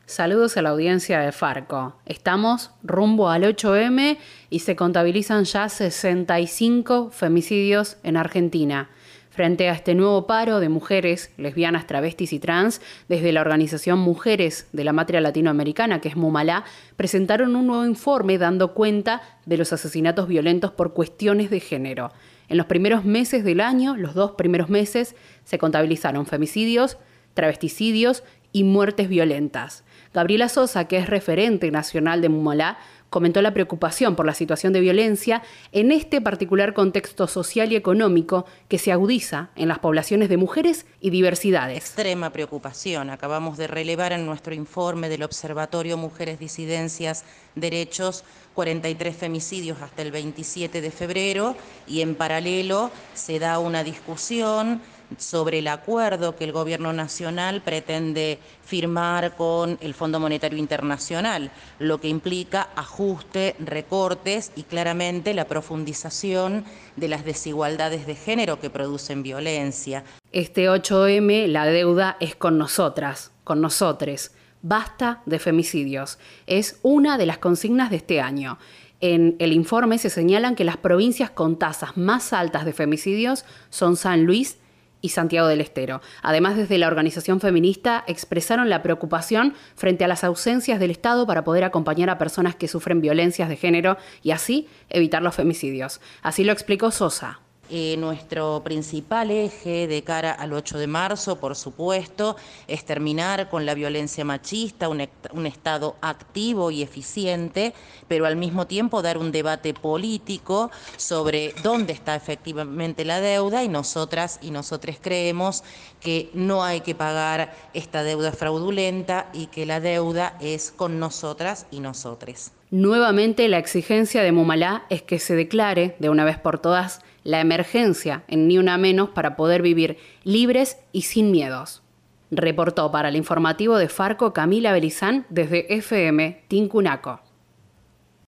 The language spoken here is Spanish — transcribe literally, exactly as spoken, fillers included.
Saludos a la audiencia de Farco. Estamos rumbo al ocho eme y se contabilizan ya sesenta y cinco femicidios en Argentina. Frente a este nuevo paro de mujeres, lesbianas, travestis y trans, desde la organización Mujeres de la Matria Latinoamericana, que es MUMALA, presentaron un nuevo informe dando cuenta de los asesinatos violentos por cuestiones de género. En los primeros meses del año, los dos primeros meses, se contabilizaron femicidios, travesticidios y muertes violentas. Gabriela Sosa, que es referente nacional de MUMALA, comentó la preocupación por la situación de violencia en este particular contexto social y económico que se agudiza en las poblaciones de mujeres y diversidades. Extrema preocupación. Acabamos de relevar en nuestro informe del Observatorio Mujeres, Disidencias, Derechos, cuarenta y tres femicidios hasta el veintisiete de febrero y en paralelo se da una discusión sobre el acuerdo que el Gobierno Nacional pretende firmar con el Fondo Monetario Internacional, lo que implica ajuste, recortes y claramente la profundización de las desigualdades de género que producen violencia. Este ocho eme, la deuda es con nosotras, con nosotres. Basta de femicidios. Es una de las consignas de este año. En el informe se señalan que las provincias con tasas más altas de femicidios son San Luis y Santiago del Estero. Además, desde la organización feminista expresaron la preocupación frente a las ausencias del Estado para poder acompañar a personas que sufren violencias de género y así evitar los femicidios. Así lo explicó Sosa. Eh, nuestro principal eje de cara al ocho de marzo, por supuesto, es terminar con la violencia machista, un, un Estado activo y eficiente, pero al mismo tiempo dar un debate político sobre dónde está efectivamente la deuda y nosotras y nosotros creemos que no hay que pagar esta deuda fraudulenta y que la deuda es con nosotras y nosotres. Nuevamente, la exigencia de MUMALA es que se declare de una vez por todas la emergencia en Ni Una Menos para poder vivir libres y sin miedos. Reportó para el informativo de Farco Camila Belizán desde F M Tincunaco.